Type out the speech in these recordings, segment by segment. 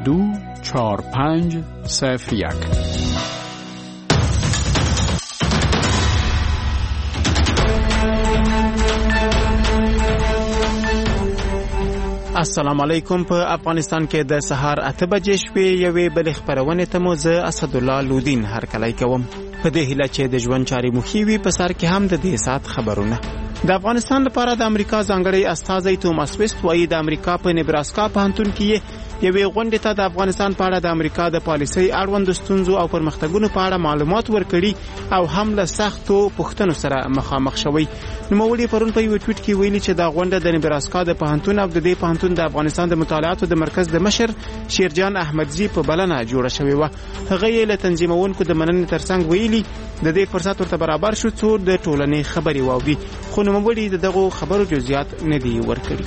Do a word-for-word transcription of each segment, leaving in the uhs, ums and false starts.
دو چهار پنج صفر یک. السلام علیکم. په افغانستان کې د سهار اته بجې شپې یوې بلې خپرونې ته مو زه اسدالله لودین هرکلی کوم. په دې هیله چې د ژوند چارې مو ښې وي، په سر کې هم د دې ساعت خبرونه. د افغانستان لپاره د امریکا ځانګړی استازی توماس ویست وایي د امریکا په نیبراسکا پوهنتون کې یوې غونډې ته د افغانستان په اړه د امریکا د پالیسۍ اړوند ستونزو او پرمختګونو په اړه معلومات ورکړي او هم له سختو پوښتنو سره مخامخ شوی. نوموړي پرون په یو ټویټ کې ویلي چې دا غونډه د نیبراسکا د پوهنتون او د دې پوهنتون د افغانستان د مطالعاتو د مرکز د مشر شیرجان احمدزي په بلنه جوړه شوې وه. هغه یې له تنظیمونکو د مننې ترڅنګ ویلي د دې فرصت ورته برابر شو څو د ټولنې خبرې واوري، خو نوموړي د دغو خبرو جزئیات نه دي ورکړي.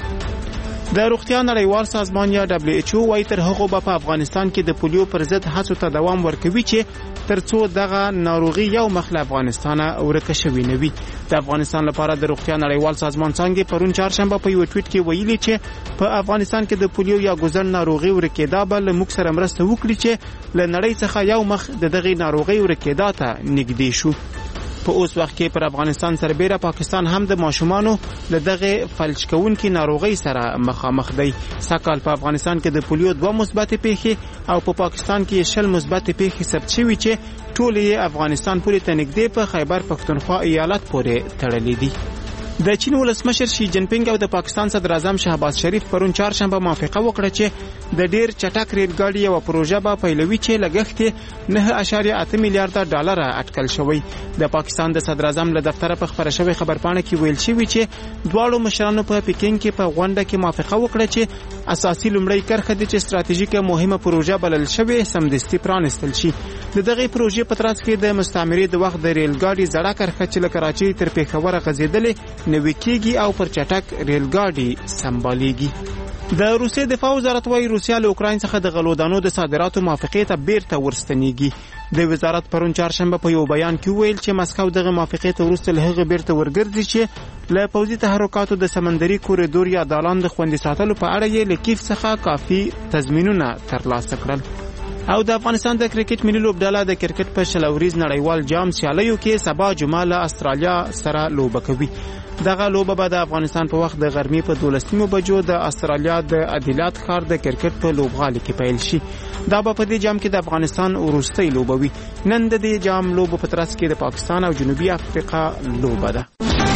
د روغتیا نړیوال سازمان یا دبلیو ایچ او وايي تر هغه به په افغانستان کې د پولیو پر ضد هڅو ته دوام ورکوي چې ترڅو دغه ناروغي یو مخ له افغانستانه ورکه شوی نه وي. د افغانستان لپاره د روغتیا نړیوال سازمان څنګه پرون چهارشنبه په یو ټویټ کې ویلي چې په افغانستان کې د پولیو یا ګوزن ناروغي ورکېدا به له موږ سره مرسته وکړي چې له نړۍ څخه یو مخ د دغه ناروغي ورکېدا ته نږدې شو. په اوس وخت کې پر افغانستان سربېره پاکستان هم د ماشومانو له دغه فلج کوونکې ناروغۍ سره مخامخ دی. سږکال په افغانستان کې د پولیو دوه مثبتې پیښې او په پاکستان کې شل مثبتې پیښې ثبت شوي چې ټولې یې افغانستان پورې ته نږدې په خیبر پښتونخوا ایالت پورې تړلې دي. د چین ولسمشر شي جین پینګ او د پاکستان صدر اعظم شهباز شریف پرون چهارشنبه موافقه وکړه چې د ډیر چټک ریل ګاډي یو پروژه به پیلوي چې لګښت نه اعشاریه اته میلیارډ ډالر اټکل شوی. د پاکستان د صدر اعظم له دفتره په خبره شوی خبرپاڼه کې ویل شوی چې دواړو مشرانو په پکین کې په غونډه کې موافقه وکړه چې اساسي لومړی کرښه د ستراتیژیکه مهمه پروژه بلل شوی سمدستي پرانستل شي. د دغه پروژې په ترڅ کې د مستعمرې د وخت د ریل ګاډي زړه کرښه چې له کراچۍ تر پېښور غځېدلې نوې کېږي او پر چټک ریل ګاډي سمبالېږي. د روسیې دفاع وزارت وايي روسیا له اوکراین څخه د غلودانو د صادراتو موافقې ته بیرته ورستنیږي. د وزارت پرون چهارشنبه په یو بیان کې ویل چې مسکو دغه موافقې ته وروسته له هغه بیرته ورګرځي چې له پوځي تحرکاتو د سمندري کوریډور یا دالان د خوندي ساتلو په اړه یې له کیف څخه کافي تضمینونه ترلاسه کړل. او د افغانستان د کرکټ ملي لوبډله د کرکټ په شل اوریز نړیوال جام سیالیو کې سبا جمعه له استرالیا سره لوبه کوي. دغه لوبه به د افغانستان په وخت د غرمې په دولسمو بجو د استرالیا د ادیلات ښار د کرکټ په لوبغالي کې پیل شي. دا به په دې جام کې د افغانستان وروستۍ لوبه وي. نن د دې جام لوبو په ترڅ کې د پاکستان او جنوبي افریقا لوبه ده.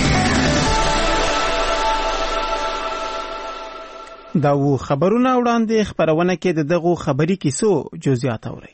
دا و خبرونه وړاندې خبرونه کې د دغو خبري کیسو جزئیات اورئ.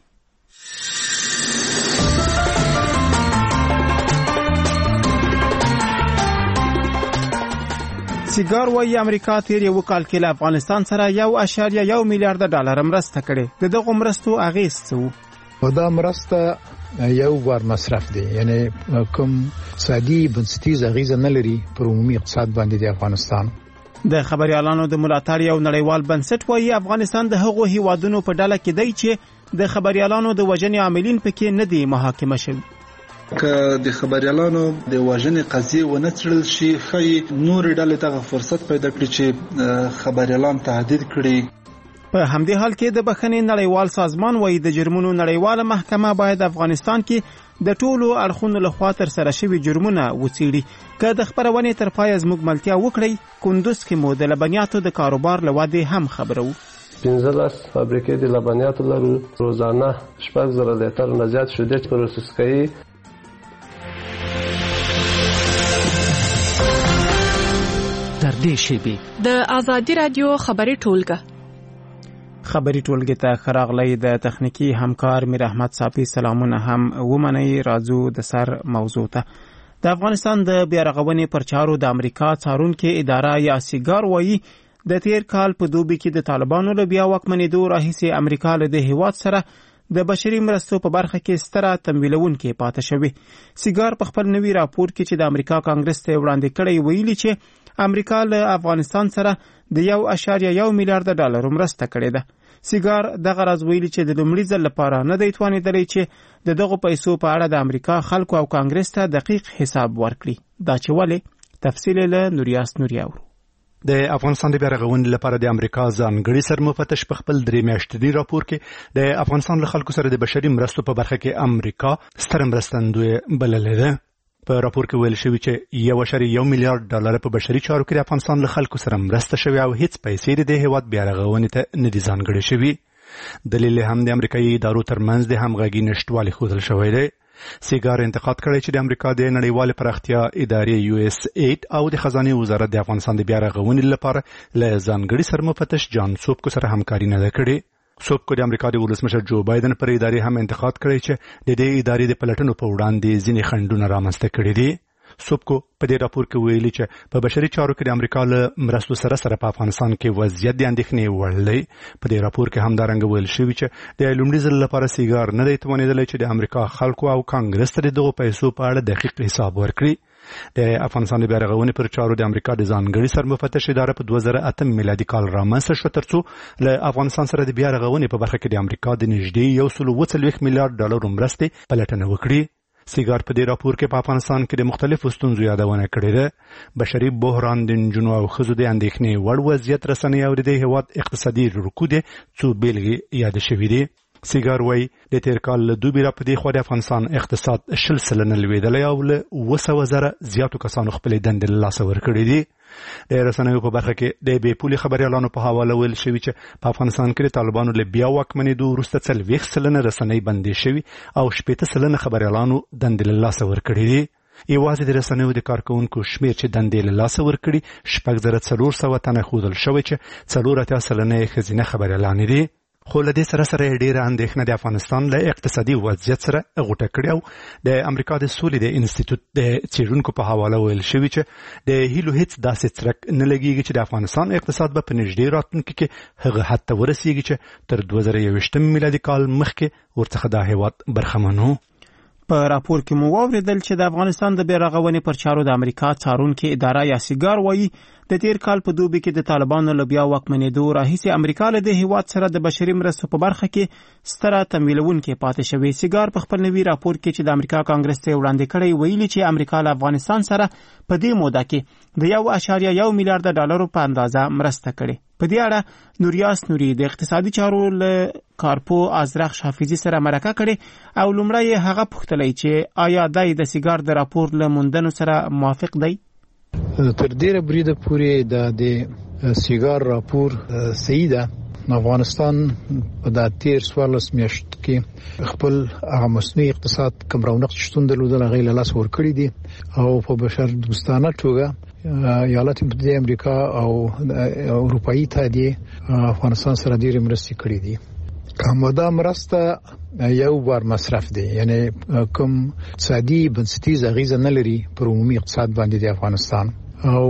سیګار وايي امریکا تیر یو کال کې له افغانستان سره یو اعشاریه یو میلیارډ ډالر مرسته کړې. د دغو مرستو اغېز څه و؟ دا مرسته یو بار مصرف دی، یعنی کوم اقتصادي بنسټیز اغېز نه لري پر عمومي اقتصاد باندې د افغانستان. د خبريالانو د ملاتړ یو نړیوال بنسټ وايي افغانستان د هغو هیوادونو په ډله کې دی چې د خبريالانو د وژنې عاملین پکې نه دي محاکمه شوي. که د خبريالانو د وژنې قضیه ونه څېړل شي، ښایي نورې ډلې ته فرصت پیدا کړي چې خبريالان تهدید کړي. په همدې حال کې د بخښنې نړیوال سازمان وايي د جرمونو نړیواله محکمه باید افغانستان کې د ټولو اړخونو لخوا تر سره شوي جرمونه وڅېړي. که د خپرونې تر پایه زموږ ملتیا وکړئ، کندوز کې مو د لبنیاتو د کاروبار له ودې هم خبره وو. پنځلس فابریکې د لبنیاتو لرو، روزانه شپږ زره لیټر نه زیات شیدې پروسس کوي. تر دې شیبې د آزادي رادیو خبري ټولګه خبري ټولګه ته خراغلی د تخنیکی همکار میر احمد صافی سلامونه هم ومنئ. راځو د سر موضوع ته. د افغانستان د بیارغونې پر چارو د امریکا څارونکې اداره یا سیګار وايي د تیر کال په دوبي کې د طالبانو له بیا واکمنېدو راهیسې امریکا له دې هیواد سره د بشري مرستو په برخه کې ستره تمویلونکې پاتې شوې. سیګار په خپل نوي راپور کې چې د امریکا کانګرس ته وړاندې کړی ویلي چې امریکا له افغانستان سره د یو اعشاریه یو میلیارډ ډالر مرسته کړې ده. سیګار دغه راز ویلي چې د لومړي ځل لپاره نه دی توانېدلی چې د دغو پیسو په اړه د امریکا خلکو او کانګرس ته دقیق حساب ورکړي. دا چې ولې تفصیل له نوریاس نوري اورو. د افغانستان د بیا رغونې لپاره د امریکا ځانګړي سرمفتش په خپل درې میاشتني راپور کې د افغانستان له خلکو سره د بشري مرستو په برخه کې امریکا ستر مرستندوی بللې ده. په راپور کې ویل شوی چې یو اشاریه یو میلیارډ ډالر په بشري چارو کې د افغانستان له خلکو سره مرسته شوې او هیڅ پیسې د هیواد بیا رغونې ته نه دي ځانګړې شوي. دلیل هم د امریکایي ادارو ترمنځ د همغږي نشټوالي ښودل شوی دی. سیګار انتقاد کړی چې د امریکا د نړیوالې پراختیا ادارې یو اس ایډ او د خزانه وزارت د افغانستان د بیا رغونې لپاره له ځانګړي سرمفتش جان سوبکو سره همکاري نه کړې. سوبکو د امریکا د ولسمشر جو بایدن پر ادارې هم انتقاد کړی چې د دې ادارې د پلټنو په وړاندې ځینې خنډونه رامنځته کړي دي. سوبکو په دې راپور کې ویلي چې په بشري چارو کې د امریکا له مرستو سره سره په افغانستان کې وضعیت د اندېښنې وړ دی. په دې راپور کې همدارنګه ویل شوي چې د لومړي ځل لپاره سیګار نه دی توانېدلی چې د امریکا خلکو او کانګرس ته د دغو پیسو په اړه دقیق حساب ورکړي. د افغانستان د بیا رغونې پر چارو د امریکا د ځانګړي سرمفتش اداره په دوه زره اتم میلادي کال رامنځته شوه ترڅو له افغانستان سره د بیا رغونې په برخه کې د امریکا د نږدې یو سل اووه څلوېښت میلیارډ ډالرو مرستې پلټنه وکړي. سیګار په دې راپور کې په افغانستان کې د مختلفو ستونزو یادونه کړې ده. بشري بحران د نجونو او ښځو د اندېښنې وړ وضعیت رسنۍ او د دې هېواد اقتصادي رکود څو بېلګې یادې شوي دي. سیګار وایي د تېر کال له دوبي را په دې خوا د افغانستان اقتصاد شل سلنه لوېدلی او له اوه سوه زره زیاتو کسانو خپلې دندې له لاسه ورکړې دي. د رسنیو په برخه کې د بې پولې خبریالانو په حواله ویل شوي چې په افغانستان کې د طالبانو له بیا واکمنېدو وروسته څلوېښت سلنه رسنۍ بندې شوي او شپېته سلنه خبریالانو دندې له لاسه ورکړې دي. یوازې د رسنیو د کارکوونکو شمېر چې دندې له لاسه ورکړي شپږ زره څلور سوه تنه ښودل شوی چې څلور اتیا سلنه یې ښځینه خبریالانې دي. خو له دې سره سره ډېره اندېښنه د افغانستان له اقتصادي وضعیت سره غوټه کړې او د امریکا د سولې د انسټیټوټ د څېړونکو په حواله ویل شوي چې د هیلو هیڅ داسې څرک نه لګېږي چې د افغانستان اقتصاد به په نږدې راتلونکي کې هغه حد ته ورسېږي چې تر دوه زره یوویشتم میلادي کال مخکې ورڅخه دا هېواد برخمن و. په راپور کې مو واورېدل چې د افغانستان د بیا رغونې پر چارو د امریکا څارونکې اداره یا سیګار وایي د تیر کال په دوبي کې د طالبانو له بیا واکمنېدو راهیسې امریکا له دې هېواد سره د بشري مرستو په برخه کې ستره تمویلونکې پاتې شوې. سیګار په خپل نوي راپور کې چې د امریکا کانګرس ته وړاندې کړی ویلي چې امریکا له افغانستان سره په دې موده کې د یو اشاریه یو میلیارډ ډالرو په اندازه مرسته کړې. په دې اړه نوریاس نوري د اقتصادي چارو له کارپو ازرخ حافظي سره مرکه کړې او لومړی هغه پوښتلی چې آیا دی د سیګار د راپور له موندنو سره موافق دی؟ تر ډیره بریده پورې د سیګار راپور صحیح ده. افغانستان په د تیر څوارلس میاشتو کې خپل هغه مصنوعي اقتصاد کوم رونق شتون درلودل هغه له لاسه ورکړي دي او په بشر دوستانه توګه ایالات متحده امریکا او اروپאי اتحادیه افغانستان سره ډېرې مرستې کړې دي. کومه مرسته یو بار مصرف دی، یعنی کوم اقتصادي بنسټیز اغیزه نه لري پر عمومي اقتصاد باندې د افغانستان او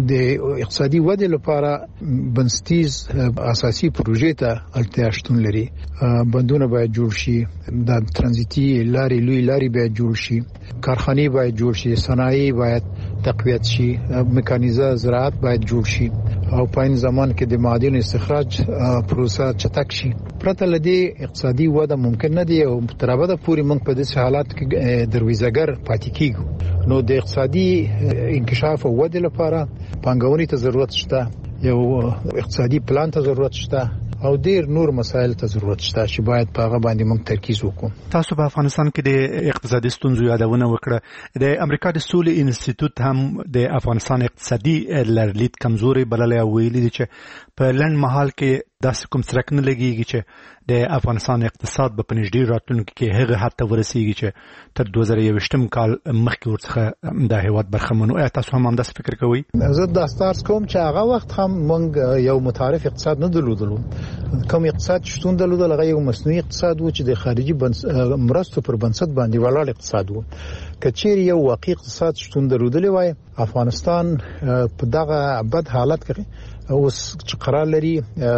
د اقتصادي ودې لپاره بنسټیز اساسي پروژې ته اړتیا شتون لري. بندونه باید جوړ شي، د ترانزیتي لارې لوی لارې باید جوړ شي، کارخانې باید جوړ شي، صنایع باید تقویت شي، میکانیزه زراعت باید جوړ شي او په این زمان کې د معادن استخراج پروسه چټک شي. پرته لدې اقتصادي وده ممکن نه دی او تر ابده پورې موږ په دې حالات کې درویزګر پاتې کیږو. نو د اقتصادي انکشاف او ودې لپاره پانګونې ته ضرورت شته، یو اقتصادي پلان ته ضرورت شته او ډیر نور مسایل ته ضرورت شته چې باید په هغه باندې موږ ترکیز وکړو. تاسو په افغانستان کې د اقتصادي ستونزو یادونه وکړه. د امریکا د سولې انسټیټوټ هم د افغانستان اقتصادي لرلید کمزوري بللی او ویلي دي چې په لنډ مهال کې داسې کوم څرک نه لګېږي چې د افغانستان اقتصاد به په نږدې راتلونکي کې هغه حد ته ورسېږي چې تر دوه زره یوویشتم کال مخکې ورڅخه دا هېواد برخمن و. آیا تاسو هم همداسې فکر کوئ؟ زه داسې عرض کوم چې هغه وخت هم موږ یو متعارف اقتصاد نه درلودلو. کوم اقتصاد شتون درلودل هغه یو مصنوعي اقتصاد و چې د خارجي مرستو پر بنسټ باندې ولاړ اقتصاد و. که چیرې یو واقعي اقتصاد شتون درلودلی وای، افغانستان په دغه بد حالت کې اوس چې قرار لري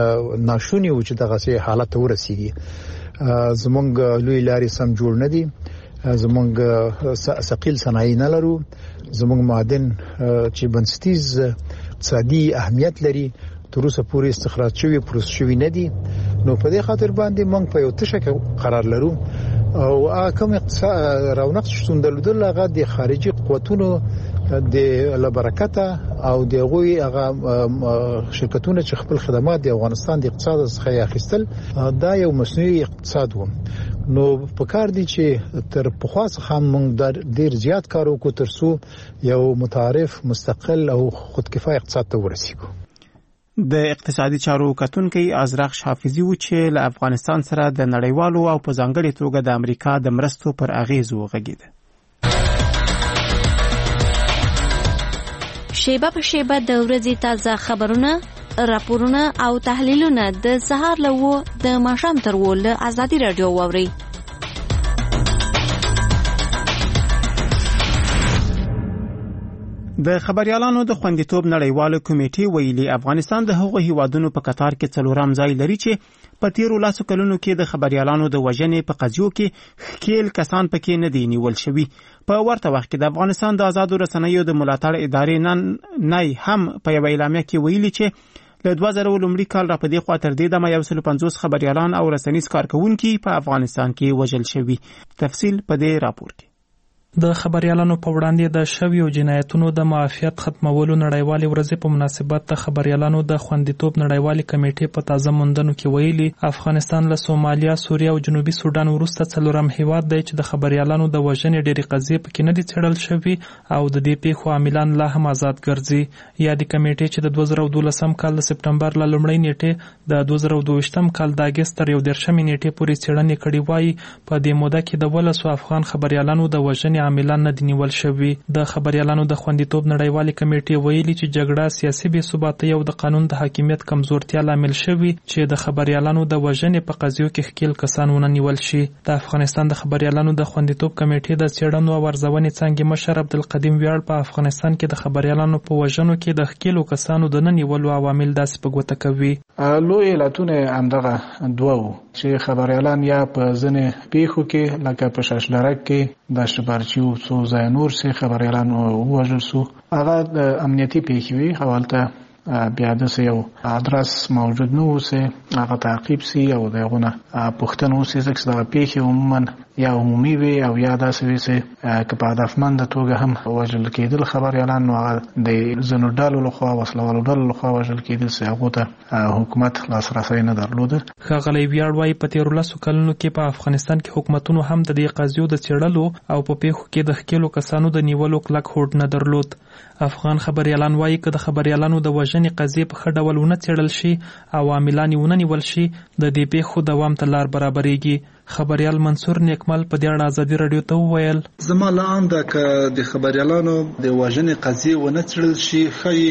ناشونی و چې دغه سي حالت ته ورسیږي. زمونږ لوی لارې سم جوړ نه دي، زمونږ ثقيل صنایع نه لرو، زمونږ معادن چې بنسټیز اقتصادي اهمیت لري تر اوسه پورې استخراج شوی پروسس شوی نه دي. نو په دې خاطر باندې موږ په یو تشه قرار لرو او کوم اقتصاد رونق شتون درلودل هغه د خارجي قوتونو د لبرکته او د غوي هغه شرکتونه چې خپل خدمات د افغانستان د اقتصاد څخه اخیستل دا یو مصنوعي اقتصاد و. نو په کار دي چې تر پخوا څخه موږ ډیر زیات کار وکړو تر څو یو متعارف مستقل او خودکفایه اقتصاد ته ورسیږو. د اقتصادي چارو کتونکي ازرق حافظي و چې له افغانستان سره د نړیوالو او په ځانګړي توګه د امریکا د مرستو پر اغیز وغږیده. شیبه په شیبه د ورځې تازه خبرونه، راپورونه او تحلیلونه د سهار له و د ماښام تر و له ازادي رادیو واوري. د خبريالانو د خوندیتوب نړیواله کمیټې ویلي افغانستان د هغو هیوادونو په قطار کې څلورم ځای لري چې په تیرو لاسو کلونو کې د خبريالانو د وژنې په قضیو کې خکیل کسان پکې نه دي نیول شوي. په ورته وخت کې د افغانستان د آزادو رسنیو د ملاتړ ادارې نن نه هم په یو اعلامیه کې ویلي چې له دوه زره لومړي کال را پدې خوا تر دې دمه یو سل پنځوس خبريالان او رسنیز کارکونکي په افغانستان کې وژل شوي. تفصیل په دې راپور کې. د خبريالانو په وړاندې د شویو جنایتونو د معافیت ختمولو نړیوالې ورځې په مناسبت د خبريالانو د خوندیتوب نړیوالې کمیټې په تازه موندنو کې ویلي افغانستان له سومالیا، سوریه او جنوبي سودان وروسته څلورم هیواد دی چې د خبريالانو د وژنې ډېرې قضیې پکې نه دي څېړل شوي او د دې پیښو عاملان لا هم آزاد ګرځي. یادې کمیټې چې د دوه زره دولسم کال د سپټمبر له لومړۍ نیټې د دوه زره دوهویشتم کال د اګست تر یو دېرشمې نیټې پورې څېړنې کړې وایي په دې موده کې د ولسو افغان خبريالانو د وژنې عاملان نه دي نیول شوي. د خبريالانو د خوندیتوب نړیوالې کمیټې ویلي چې جګړه، سیاسي بې ثباتي او د قانون د حاکمیت کمزورتیا لامل شوي چې د خبريالانو د وژنې په قضیو کې ښکیل کسان ونه نیول شي. د افغانستان د خبريالانو د خوندیتوب کمیټې د څېړنو او ارزونې څانګې مشر عبدالقدیم ویاړ په افغانستان کې د خبريالانو په وژنو کې د ښکیلو کسانو د نه نیولو عوامل داسې په ګوته کوي. لوی علتونه همدغه دوه وو چې خبريالان یا په ځینې پیښو کې لکه په شاشلرک کې د شبرچي او څو ځای نور سي خبريالان ووژل سو. هغه د امنیتي پیښې وي حوالته بیا د یو ادرس موجود نه وسه هغه تعقیب سي او دغه پښتنو سي چې دا پیښه عموما یا عمومي وي او یا داسې وي چې که په هدفمند توګه هم وژل کېدل خبريالان نو د زنو ډالو لخوا وسلوالو ډالو لخوا وژل کېدل چې هغه ته حکومت لاسرسي نه درلوده. ښاغلی ویاړ وايي په تیرو لسو کلونو کې په افغانستان کې حکومتونو هم د دې قضیو د څېړلو او په پیښو کې د ښکیلو کسانو د نیولو کلک هوډ نه درلود. افغان خبريالان وايي که د خبريالانو د وژنې قضیې په ښه ډول ونه څېړل شي او عاملان یې ونه نیول شي د دې پیښو دوام ته لار برابرېږي. خبريال منصور نیکمل په دې اړه ازادي رادیو ته وویل زما لعام ده که د خبريالانو د وژنې قضیې ونه څېړل شي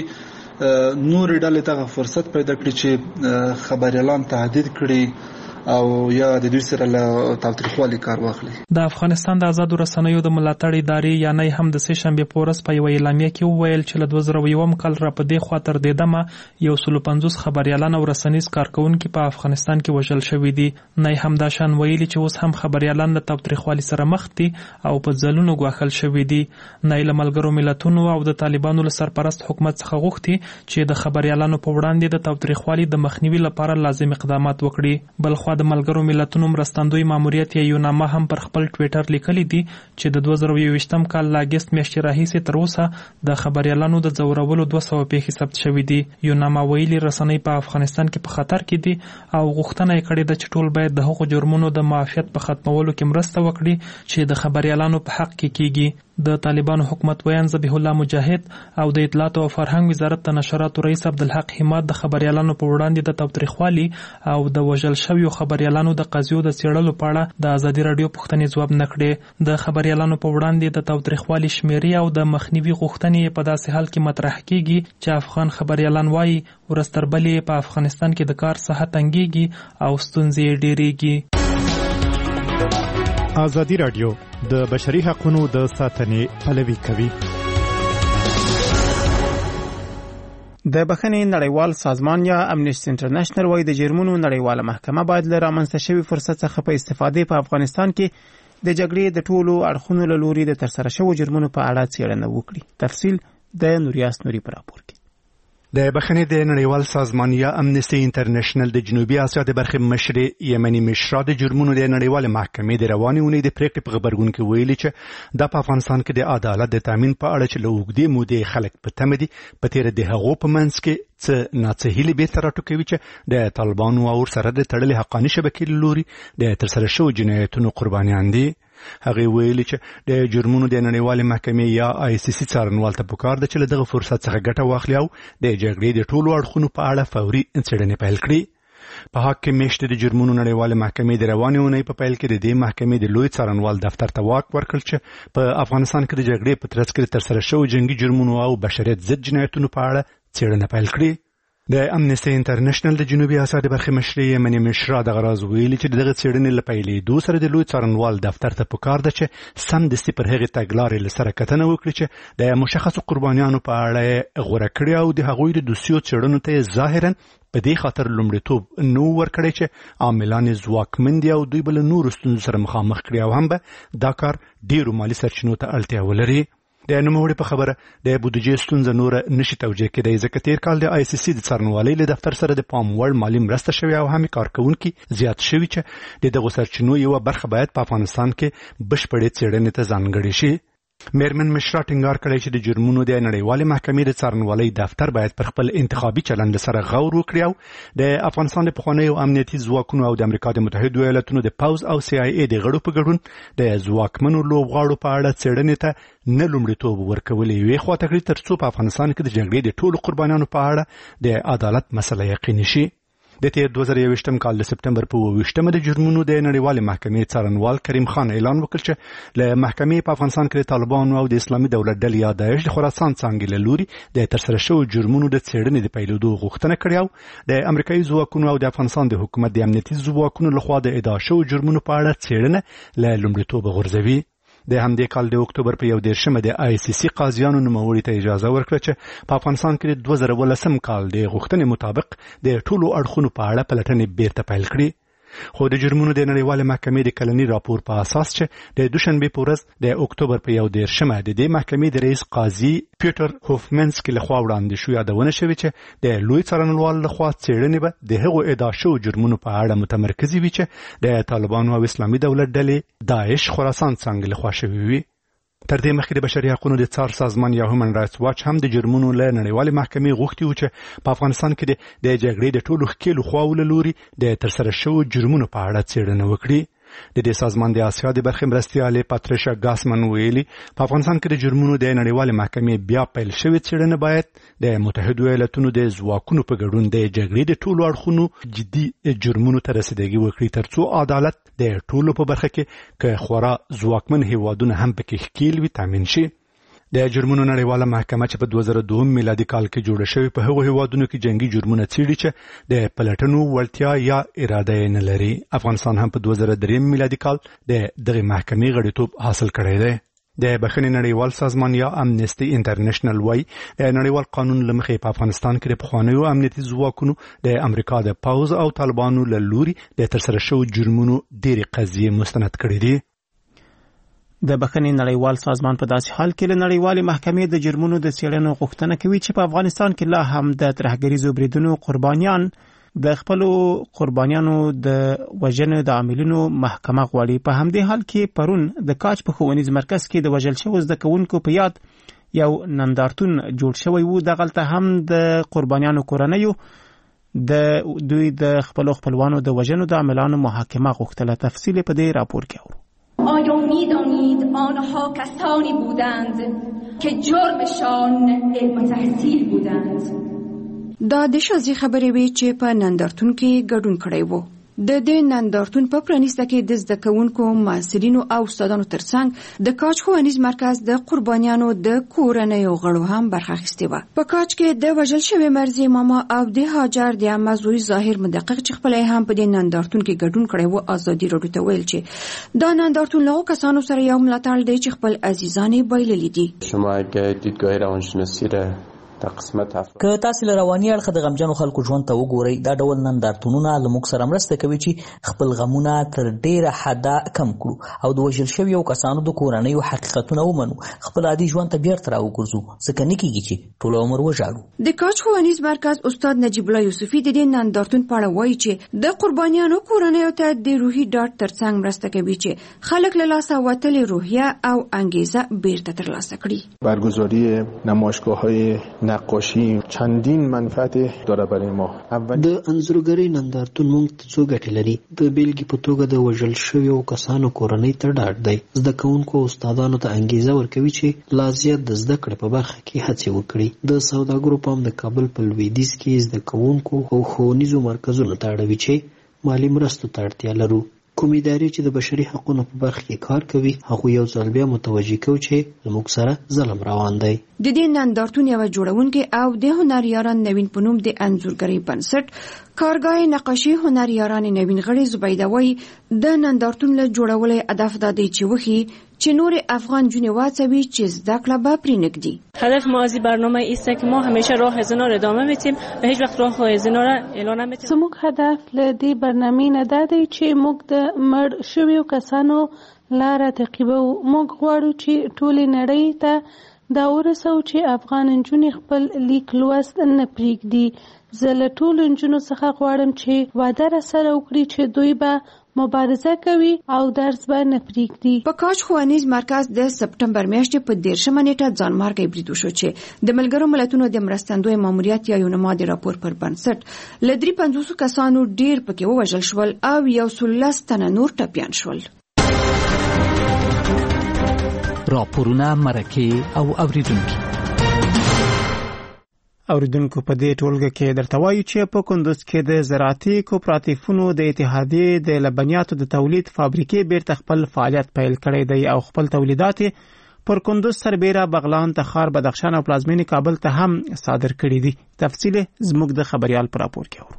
ښایي نور ډلې ته فرصت پیدا کړي چې خبريالان تهدید کړي او یا د دوی سره له تاوتریخوالي کار واخلي. د افغانستان د آزادو رسنیو د ملاتړ ادارې یعنی هم د سه شنبې په ورځ په یوه اعلامیه کې وویل چې له دوه زره یوم کال را په دې خوا تر دې دمه یو سل پنځوس خبريالان او رسنیز کارکونکي په افغانستان کې وژل شوي دي. نه هم دا شان ویلي چې اوس هم خبريالان له تاوتریخوالي سره مخ دي او په ځلونو ګواښل شوي دي. نه له ملګرو ملتونو او د طالبانو له سرپرست حکومت څخه غوښتي چې د خبريالانو په وړاندې د تاوتریخوالي د مخنیوي لپاره لازم اقدامات وکړي. بلخو د ملګرو ملتونو مرستندوی ماموریت یا یوناما هم پر خپل ټویټر لیکلی دی چې د دوه زره یوویشتم کال له اګست میاشتې راهیسې تر اوسه د خبريالانو د ځورولو دوه سوه پیښې ثبت شوي دي. یوناما ویلي رسنۍ په افغانستان کې په خطر کې دي او غوښتنه یې کړې ده چې ټول باید د هغو جرمونو د معافیت په ختمولو کې مرسته وکړي چې د خبريالانو په حق کې کیږي. د طالبانو حکومت ویان ذبیح الله مجاهد او د اطلاعات او فرهنګ وزارت د نشراتو رئیس عبدالحق حماد د خبريالانو په وړاندې د تاوتریخوالي او د وژل شویو خبريالانو د قضیو د څېړلو په اړه د ازادي رادیو پوښتنې ځواب نه کړې. د خبريالانو په وړاندې د تاوتریخوالي شمیرې او د مخنیوي غوښتنې په داسې حال کې مطرح کیږي چې افغان خبريالان وایي ورځ تر بلې په افغانستان کې د کار ساحه تنګیږي او ستونزې ډېرېږي. ازادي رادیو د بشري حقوقو د ساتنې پلوي کوي. د بخښنې نړیوال سازمان یا امنیسټي انټرنیشنل وايي د جرمونو نړیواله محکمه باید له رامنځته شوي فرصت څخه په استفادې په افغانستان کې د جګړې د ټولو اړخونو له لوري د ترسره شوو جرمونو په اړه څېړنه وکړي. تفصیل د نوریاس نوري په راپور کې. د بخښنې د نړیوال سازمان یا امنیستي انټرنیشنل د جنوبي اسیا د برخې مشر یمني مشرا د جرمونو د نړیوال محکمې د روانې اونۍ د پریکړې په خبرګون کې ویلي چې د افغانستان کې د عدالت د تامین په اړه چې له اوږدې مودې خلک په تمه دي په تیر د هغو په منځ کې څه ناڅهیلې بیرته راټوکوي چې د طالبانو او سره د تړلې حقاني شبکې له لوري د ترسره شوو جنایتونو قربانیان دي. هغه ویلي چې د جرمونو د نړیوال محکمې یا آی سی سی څارنوال ته پکار ده چې له دغه فرصت څخه ګټه واخلي او د جګړې د ټولو اړخونو په اړه فوري څېړنې پیل کړي. په حق کې میشته د جرمونو نړیوال محکمې د روانې اونۍ په پیل کې د دې محکمې د لوی څارنوال دفتر ته واک ورکړل چې په افغانستان کې د جګړې په ترڅ کې ترسره شوو جنگي جرمونو او بشریت ضد جنایتونو په اړه څېړنه پیل کړي. د امنیستي انټرنیشنل د جنوبي اسیا د برخې مشر یمني مشرا د غراز ویلي چې دغه څېړنې له پیلېدو سره د لوی څارنوال دفتر ته پکار ده چې سمدستي پر هغې تګلارې له سره کتنه وکړي چې د مشخصو قربانیانو په اړه یې غوره کړي او د هغوی د دوسیو څېړنو ته یې ظاهرا په دې خاطر لومړیتوب نه ورکړی چې عاملان یې ځواکمن دي او دوی به له نورو ستونزو سره مخامخ کړي او هم به دا کار ډېرو مالي سرچینو ته اړتیا ولري. د نوموړي په خبره د بودیجې ستونزه نوره نشي توجیه کېدای ځکه تیر کال د آی سی سی د څارنوالۍ له دفتر سره د پام وړ مالي مرسته شوې او هم کارکوونکي زیات شوي چې د دغو سرچینو یوه برخه باید په افغانستان کې بشپړې څېړنې ته ځانګړې شي. میرمن مشرا ټینګار کړی چې د جرمونو د نړیوالې محکمې د څارنوالۍ دفتر باید پر خپل انتخابي چلند سره غور وکړي او د افغانستان د پخوانیو امنیتي ځواکونو او د امریکا د متحدو ایالاتونو د پوز او سی آی ای د غړو په ګډون د ځواکمنو لوبغاړو په اړه څېړنې ته نه لومړیتوب ورکول یوې خواته کړي تر څو په افغانستان کې د جګړې د ټولو قربانیانو په اړه د عدالت مسله یقیني شي. د تیر دوه زره یوویشتم کال د سپټمبر په اووه ویشتمه د جرمونو د نړیوالې محکمې څارنوال کریم خان اعلان وکړ چې له محکمې په افغانستان کې د طالبانو او د اسلامي دولت ډلې یا داعش د خراسان څانګې له لوري د ترسره شوو جرمونو د څېړنې د پیلېدو غوښتنه کړې او د امریکایي ځواکونو او د افغانستان د حکومت د امنیتي ځواکونو لخوا د ادعا شوو جرمونو په اړه څېړنه له لومړیتوبه غورځوي. د همدې کال د اکتوبر په یو دېرشمه د آی سی سی قاضیانو نوموړي ته اجازه ورکړه چې په افغانستان کې د دوه زره ولسم کال د غوښتنې مطابق د ټولو اړخونو په اړه پلټنې بیرته پیل کړي. خو د جرمونو د نړیوالې محکمې د کلني راپور په اساس چې د دوشنبې په ورځ د اکتوبر په یو دېرشمه د دې محکمې د رئیس قاضي پیټر هوفمنسکي لخوا وړاندې شو یادونه شوې چې د لوی څارنوال لخوا څېړنې به د هغو ادعا شوو جرمونو په اړه متمرکزې وي چې د طالبانو او اسلامي دولت ډلې داعش خراسان څانګې لخوا شوې وي. تر دې مخکې د بشري حقوقو د څار سازمان یا هیومن رایټس واچ هم د جرمونو له نړیوالې محکمې غوښتي و چې په افغانستان کې د جګړې د ټولو ښکېلو خواوو له لوري د ترسره شوو جرمونو په اړه څېړنه وکړي. د دې سازمان د اسیا د برخې مرستیالې پاتریشا ګاسمن ویلي په افغانستان کې د جرمونو د نړیوالې محکمې بیا پیل شوې څېړنه باید د متحدو ایالاتونو د ځواکونو په ګډون د جګړې د ټولو اړخونو جدي جرمونو ته رسیدګي وکړي تر څو عدالت د ټولو په برخه کې که خورا ځواکمن هیوادونه هم پکې ښکیل وي تامین شي. د جرمونو نړیواله محکمه چې په دوه زره دوه میلادي کال کې جوړه شوې په هغو هیوادونو کې جنگي جرمونه څېړي چې د پلټنو وړتیا یا اراده یې نه لري. افغانستان هم په دوه زره درې میلادي کال د دغې محکمې غړیتوب حاصل کړی دی. د بخښنې نړیوال سازمان یا امنیستي انټرنیشنل وايي د نړیوال قانون له مخې په افغانستان کې د پخوانیو امنیتي ځواکونو د امریکا د پوز او طالبانو له لوري د ترسره شوو جرمونو ډېرې قضیې مستند کړي دي. د بخښنې نړیوال سازمان په داسې حال کې له نړیوالې محکمې د جرمونو د څېړنو غوښتنه کوي چې په افغانستان کې لا هم د ترهګریزو بریدونو قربانیان د خپلو قربانیانو د وژنې د عاملینو محکمه غواړي. په همدې حال کې پرون د کاج په ښوونیز مرکز کې د وژل شوو زده کوونکو په یاد یو نندارتون جوړ شوی و. دغلته هم د قربانیانو کورنیو د دوی د خپلو خپلوانو د وژنو د عاملانو محاکمه غوښتله. تفصیل په دې راپور کې اورو. آیا می‌دانید آنها کسانی بودند که جرمشان علم و تحصیل بودند؟ دا د شازي خبرې وی چې په نندارتون کې ګډون کړی وو. د دې نندارتون په پرانیسته کې د زده کوونکو، محصلینو او استادانو ترڅنګ د کاج ښوونیز مرکز د قربانیانو د کورنیو غړو هم برخه اخیستې وه. په کاج کې د وژل شوې مرزي ماما او د هاجر د عمه زوی ظاهر مدقق چې خپله هم په دې نندارتون کې ګډون کړی و ازادي راډیو ته ویل چې دا نندارتون له هغو کسانو سره یو ملاتړ دی چې خپل عزیزان یې بایللي دي. شما اگه دیدگاه روانشناسی را د قسمت که تاسو له رواني اړخه د غمجنو خلکو ژوند ته وګورئ دا ډول نندارتونونه له موږ سره مرسته کوي چې خپل غمونه تر ډیره حده کم کړو او د وژل شویو کسانو د کورنیو حقیقتونه ومنو خپل عادي ژوند ته بیرته راوګرځو ځکه نه کیږي چې ټول عمر وژاړو. د کاج ښوونیز مرکز استاد نجیب الله یوسفي د دې نندارتون په اړه وایي چې د قربانیانو کورنیو ته د روحي ډاډ ترڅنګ مرسته کوي چې خلک له لاسه وتلې روحیه او انګیزه بیرته ترلاسه کړي. برگزاری نمایشگاه‌های نقاشی چندین منفعت داره برای ما. د انځورګرۍ نندارتون موږ ته څو ګټې لري. د بیلګې په توګه د وژل شویو کسانو کورنۍ ته ډاډ دی. زده کوونکو او استادانو ته انګیزه ورکوي چې لا زیات د زده کړې په برخه کې هڅې وکړي. د سوداګرو پام د کابل په لویدیځ کې زده کوونکو او ښوونیزو مرکزونو ته اړوي چې مالي مرستو ته اړتیا لرو. کوم ادارې چې د بشري حقوقو په برخه کې کار کوي هغه یو ځل بیا متوجي کوي چې زموږ سره ظلم روان دی. د دې نندارتون یو جوړونکي او د هنریاران نوین پنوم د انځورګرۍ بنسټ کارګاه نقاشي هنریاران نوین غړي زبیده وای د نندارتون له جوړولو هدف دا دی چې وخی چې نور افغان جنې واچوي چې زده کړه به پرې نږدي. هدف ما از این برنامه ایسته که ما همیشه راه هزینه رو ادامه بدیم و هیچ وقت راه هزینه رو اعلان نمی‌کنیم. زموږ هدف له دې برنامې نه دا دی چې موږ د مړ شویو کسانو لاره تعقیبو. موږ غواړو چې ټولې نړۍ ته دا ورسو چې افغان نجونې خپل لیک لوست نه پرېږدي. زه له ټولو نجونو څخه غواړم چې واده راسره وکړي چې دوی به مبارزه کوي او درس به نه پرېږدي. په کاج ښوونیز مرکز د سپټمبر میاشتې په دیرشمه نیټه ځانمارګی برید وشو چې د ملګرو ملتونو د مرستندوی ماموریت یا یونما د راپور پر بنسټ له درې پنځوسو کسانو ډیر پکې ووژل شول او یو سل لس تنه نور ټپیان شول. راپورونه مرکه او اوریدونکي اوریدونکو په دې ټولګه کې درته وایو چې په کندوز کې د زراعتي کوپراتیفونو د اتحادیې د لبنیاتو د تولید فابریکې بیرته خپل فعالیت پیل کړی دی او خپل تولیدات پر کندوز سربیره بغلان تخار بدخشان او پلازمینې کابل ته هم صادر کړي دي. تفصیل زموږ د خبريال پر راپور کې اورو.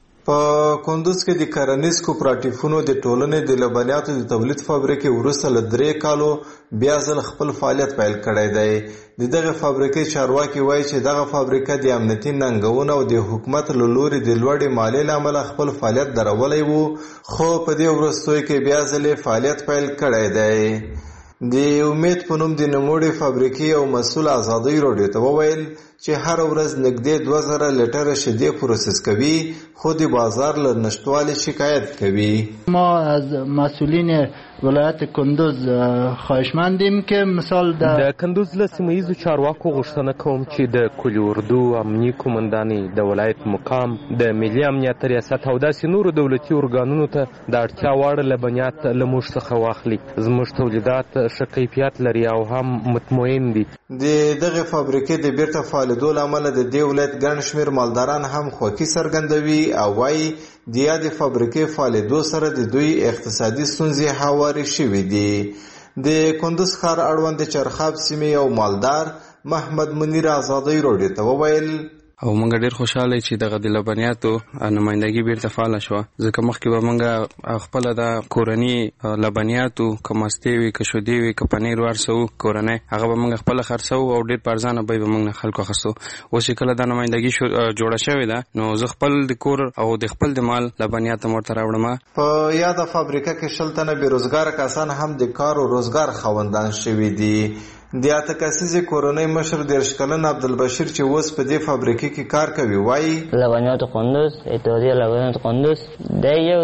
په کندوز کې د کرنیز کوپراتیفونو د ټولنې د لبنیاتو د تولید فابریکې وروسته له درې کالو بیا ځل خپل فعالیت پیل کړی دی. د دغه فابریکې چارواکي وایي چې دغه فابریکه د امنیتي ننګونو او د حکومت له لوري د لوړې مالیې له امله خپل فعالیت درولی وو خو په دې وروستیو کې بیا ځل فعالیت پیل کړی دی. د امید په نوم د نوموړې فابریکې او مسؤل ازادۍ راډیو ته وویل چې هر ورځ نږدې دوه زره لیټره شیدې پروسس کوي خو د بازار له نشتوالي شکایت کوي. ما از مسئولین ولایت کندوز خواهشمندیم که مثال د کندوز له سیمه ییزو چارواکو غوښتنه کوم چې د کلي اردو امني قومندانۍ د ولایت مقام د ملي امنیت ریاست او داسې نورو دولتي ارګانونو ته د اړتیا وړ لبنیات له موږ څخه واخلي. زموږ تولیدات ښه کیفیت لري او هم مطمئن دي. د دغه فابریکې د بیرته فعالېدو له امله د دې ولایت ګڼ شمېر مالداران هم خوښي څرګندوي او وایي د یادې فابریکې فعالېدو سره د دوی اقتصادي ستونزې هوارې شوې دي. د کندوز ښار اړوند چرخاب سیمې یو مالدار محمد منیر ازادۍ راډیو ته وویل او مونږ ډیر خوشاله چې دغه د لبنیاتو نمائندګي بیرته فعال شوه ځکه مخکې به مونږ خپل د کورنی لبنیاتو کمستې وي کشودې وي ک پنیر ورسو کورنۍ هغه به مونږ خپل خرڅو او ډیر پرځانه به مونږ خلکو خستو. اوس کله د نمائندګي جوړه شوې ده نو زه خپل د کور او د خپل د مال لبنیات مرته راوړم. په یاده فابریکه کې شل تنه بیروزګار کسان هم د کار او روزګار خاوندان شوي دي. د اته کسیزې کورنۍ مشر دېرش کلن عبدالبشیر چې اوس په دې فابریکې کې کار کوي وایي لبنیات قندوز اتحادیه لبنیات قندوز د یو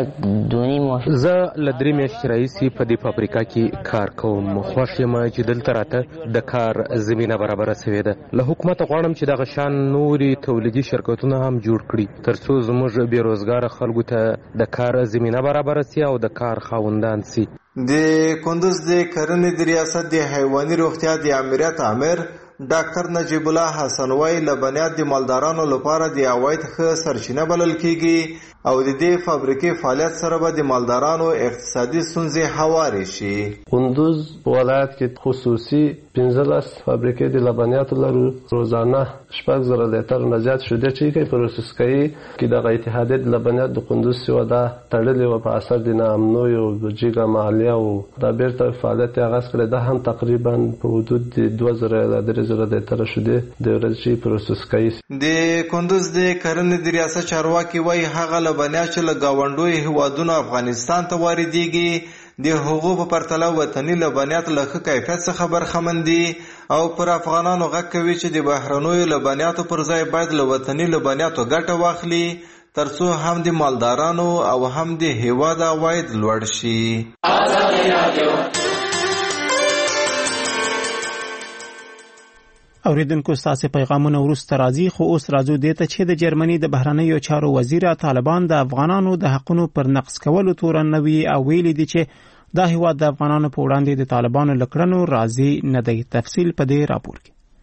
دونی ماشین زه له درې میاشتې راهیسې په دې فابریکه کې کار کوم. خوښ یم چې دلته راته د کار زمینه برابره سوې ده. له حکومته غواړم چې دغه شان نورې تولیدي شرکتونه هم جوړ کړي تر څو زموږ بېروزګاره خلکو ته د کار زمینه برابره سي او د کار خاوندان سي. د کندوز د کرنې د ریاست د حیواني روغتیا د امریت عامر ډاکټر نجیب الله حسن وای لبنیات د مالدارانو لپاره د عواید ښه سرچینه بلل کیږي او د دې فابریکې فعالیت سره به د مالدارانو اقتصادي ستونزې هوارې شي. کندوز ولایت کې خصوصي پنځلس فابریکې د لبنیاتو لرو. روزانه شپږ زره لیتر نه زیات شیدې چې پروسس کوي کې د اتحادیې د لبنیات د کندوز سیمه دا تړلې و په اثر د ناامنۍ او جګه مالیه او د بیرته فعالیت آغاز کړی. دا هم تقریبا په حدود د دوه زره له درې زره لیتر شیدې د ورځې پروسس کوي. د کندوز د کرنې د ریاست چارواکي وایي هغه لبنیات چې له ګاونډیو هیوادونو افغانستان ته واردېږي د هغو په پرتله وطني لبنیات له ښه کیفیت څخه برخمن دي او پر افغانانو غږ کوي چې د بهرنیو لبنیاتو پر ځای باید له وطني لبنیاتو ګټه واخلي ترڅو هم د مالدارانو او هم د هیواد عواید لوړ شي. اوریدونکو ستاسو پیغامونه وروسته راځي، خو اوس راځو دې ته چې د جرمني د بهرنیو چارو وزیر طالبان د افغانانو د حقونو پر نقض کولو تورن نوي او ویلي دي چې دا هیواد د افغانانو په وړاندې د طالبانو لکړنو راضي نه دی. تفصیل په دې راپور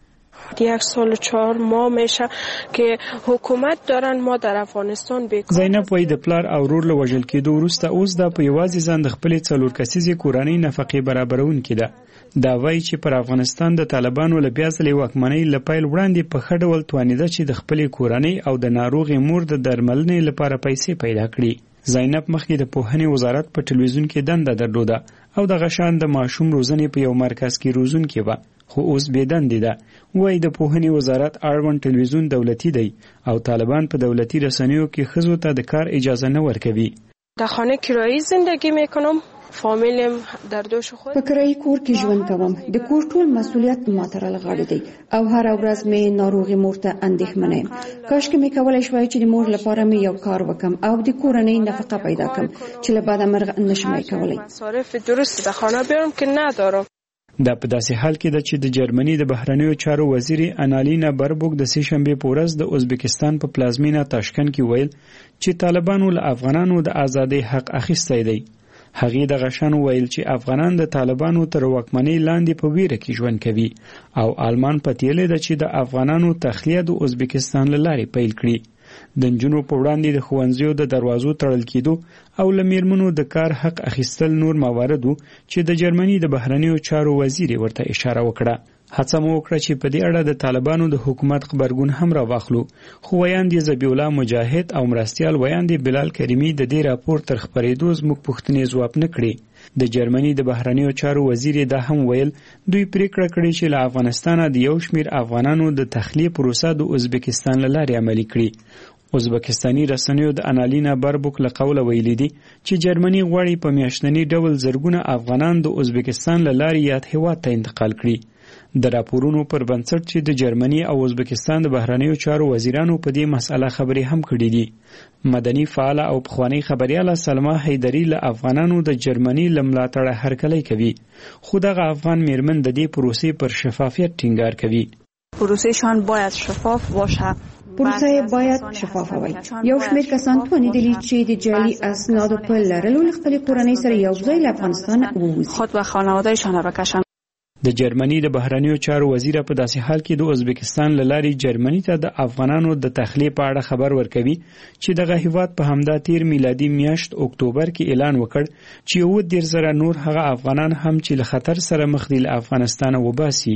کې. یک سال و چهار ماه میشه که حکومت دارن ما در افغانستان بیکار. زینب وای د پلار او ورور له وژل کېدو وروسته اوس دا په یوازې ځان د خپلې څلور کسیزې کورنۍ نفقې برابرونکې ده. دا وایي چې پر افغانستان د طالبانو له بیا ځلې واکمنۍ له پیل وړاندې په ښه ډول توانېده چې د خپلې کورنۍ او د ناروغې مور د درملنې لپاره پیسې پیدا کړي. زینب مخکې د پوهنې وزارت په ټلویزیون کې دنده درلوده او دغه شان د ماشوم روزنې په یو مرکز کې روزونکې وه، خو اوس بې دندې ده. وایي د پوهنې وزارت اړوند ټلویزیون دولتي دی او طالبان په دولتي رسنیو کې ښځو ته د کار اجازه نه ورکوي. در خانه کرایي زندگی میکنم، فامیلم در دوش خود. په کرایي کور کې ژوند کوم. د کور ټول مسؤلیت ما ته راغلی دی او هر ورځ مې ناروغي مور ته اندېښمنه یم. کاشکې مې کولای شوای چې د مور لپاره مې یو کار وکم او د کورنۍ نفقه پیدا کړم چې له بعده مرغ نشم کولای. مصارف درست در خانه بیارم که ندارم. دا په داسې حال کې ده چې د جرمني د بهرنیو چارو وزیر انالینا بربوک د سې شنبې په ورځ د ازبکستان په پلازمینه تاشکند کې ویل چې طالبانو له افغانانو د ازادۍ حق اخیستی دی. هغې دغه شان ویل چې افغانان د طالبانو تر واکمنۍ لاندې په ویره کې ژوند کوي او آلمان پتیلې ده چې د افغانانو تخلیه د ازبکستان له لارې پیل کړي. د نجونو په وړاندې د ښوونځیو د دروازو تړل کېدو او له میرمنو د کار حق اخیستل نور موارد وو چې د جرمني د بهرنیو چارو وزیر ورته اشاره وکړه. هڅه مو وکړه چې په دې اړه د طالبانو د حکومت خبرګون هم راواخلو، خو ویاند ذبیح الله مجاهد او مرستیال ویاند بلال کریمي د دې راپور تر خبرېدو زموږ پوښتنې ځواب نه کړې. د جرمني د بهرنیو چارو وزیر دا هم ویل دوی پریکړه کړې چې له افغانستانه د یو شمیر افغانانو د تخلیه پروسه د ازبکستان له لارې عملي کړي. ازبکستاني رسنیو د انالینا بربوک له قوله ویلي دي چې جرمني غواړي په میاشتني ډول زرګونه افغانان د ازبکستان له لارې یاد هیواد ته انتقال کړي. د راپورونو پر بنسټ چې د جرمني او ازبکستان د بهرنیو چارو وزیرانو په دې مسأله خبرې هم کړې دي. مدني فعاله او پخوانی خبرياله سلما حیدری له افغانانو د جرمني له ملاتړه هرکلی کوي، خو دغه افغان میرمن د دې پروسې پر شفافیت ټینګار کوي. پروسهشان باید شفاف باشه. پروسه باید شفافه وي. یو شمېر کسان توانیدلی چې د جعلي اسنادو په لرلو له خپلې کورنۍ سره یو ځای له افغانستان ووځي. خود و خانواده‌شان را بکشن. د جرمني د بهرنیو چارو وزیر په داسې حال کې د ازبکستان له لارې جرمني ته د افغانانو د تخلیه په اړه خبر ورکوي چې دغه هیواد په همدا تیر میلادي میاشت اکتوبر کې اعلان وکړ چې اووه دېرش زره نور هغه افغانان هم چې له خطر سره مخ دي له افغانستانه وباسي.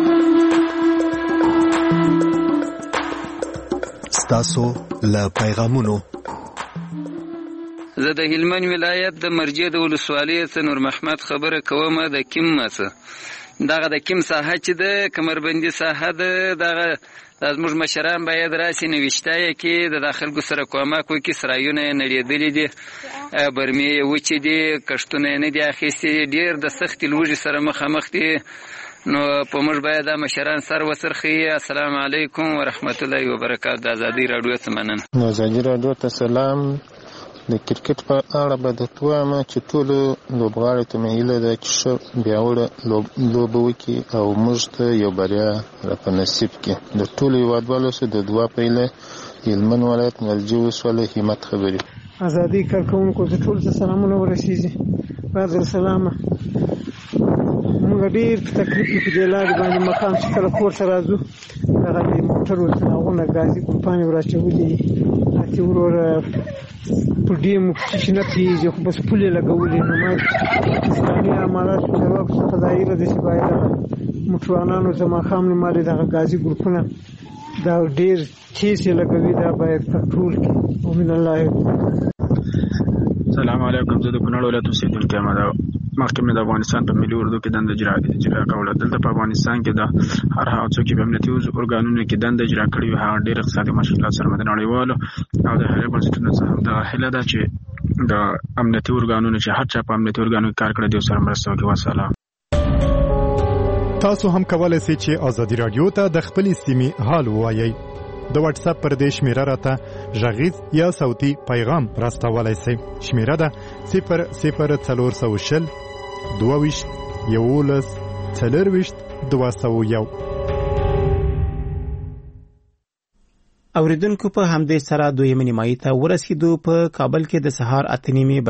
ستاسو له پیغامونو زه د هلمند ولایت د مرجې د ولسوالۍ څخه نور محمد خبره کوم. د کیم څه دغه د کیم ساحه چې د کمربندي ساحه ده، دغه زموږ مشران باید راسي نوشتای کې د داخلو سره کومک وکړي. سرایونه نړېدلې دي، برمې وچې دي، کښتونه نه دي اخیستي، ډېر د سختې لوږې سره مخامخ دي. نو په موږ باید دا مشران سر وسرخي. السلام علیکم ورحمت الله وبرکاته. د ازادي رادیو څخه مننه. نو ازادي رادیو ته سلام. د کرکټ په اړه به د توام چې ټول لوبغاړي ته مهیله ده چې ښه پیاوړه لوبه وکړي او موږ ته یو بریا را په نصیب کړي. د ټولو هیوادوالو سره د دعا پیله هلمند ولایت مرجې ولسوالۍ همت خبرې. ازادي کارکوونکو ته ټول سلامونه ورسیږي. بعد السلام. موږ ډېر په تکلیف کې په دې لارې باندې مقام چې کله کور ته راځو دغه د موټرو څراغونه ګازي کمپانۍ وراچولي چې وروره په ډیم چې نه تیږي خو بس پولې لګولې نو ما اسلامي امارات چارواکو څخه ظاهره ده چې باید موټروانانو زماخام نومالي دغه غازي ګروپونه دا ډېر تیز یې لګوي دا باید کنټرول کړي ومن الله. سلام علیکم. زه د کونړ ولایت اوسېدونکی یم. د مخکې مې د افغانستان په ملي اردو کې دنده اجرا کوله. دلته په افغانستان کې د هر هغه څوک چې په امنیتي ارګانونو کې دنده اجرا کړې وي هغه ډېر اقتصادي مشکلات سره د نړیوالو او د هغې بنسټونو څخه دغه هیله ده چې د امنیتي ارګانونو چې هر چا په امنیتي ارګانونو کې کار کړی دی ورسره مرسته وکړي. وسلام. تاسو هم کولی شئ چې ازادي راډیو ته د خپلې سیمې حال ووایئ. د واتس اپ پر دې شمیره راته غږیز یا صوتي پیغام راستولی شئ. شمیره ده صفر صفر څلور سوه شل دوه ویشت یولس څلرویشت دوه سوه یو. اوریدونکو په همدې سره دویمه نیمایي ته ورسېدو. په کابل کې د سهار اته نیمې